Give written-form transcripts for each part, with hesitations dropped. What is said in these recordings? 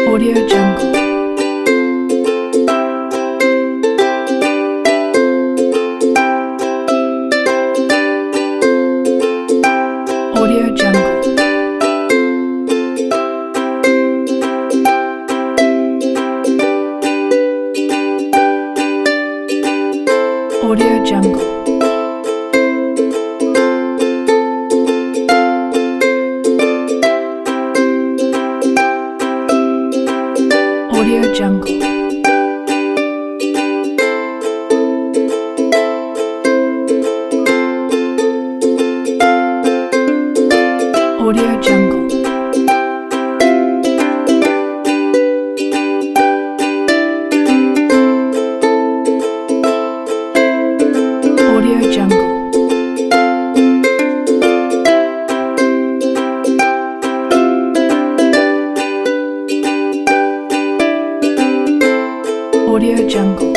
Audio Jungle. Audio Jungle. Audio Jungle. Audio Jungle. Audio Jungle. Audio Jungle. Audio Jungle.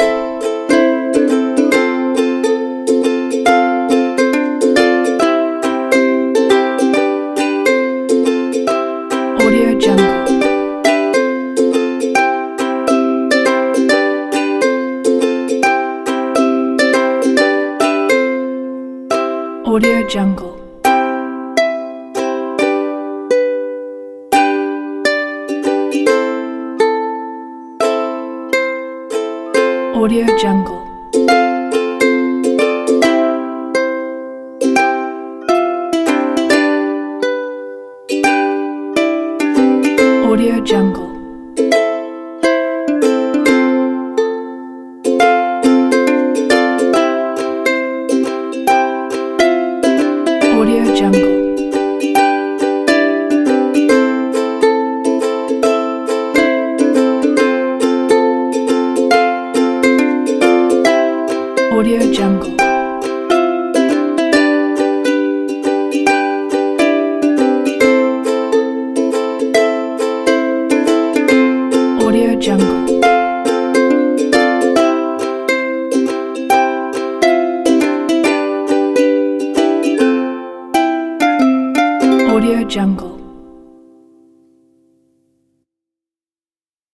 Audio Jungle. Audio Jungle. Audio Jungle. Audio Jungle. Audio Jungle. Audio Jungle. Audio Jungle. Audio Jungle.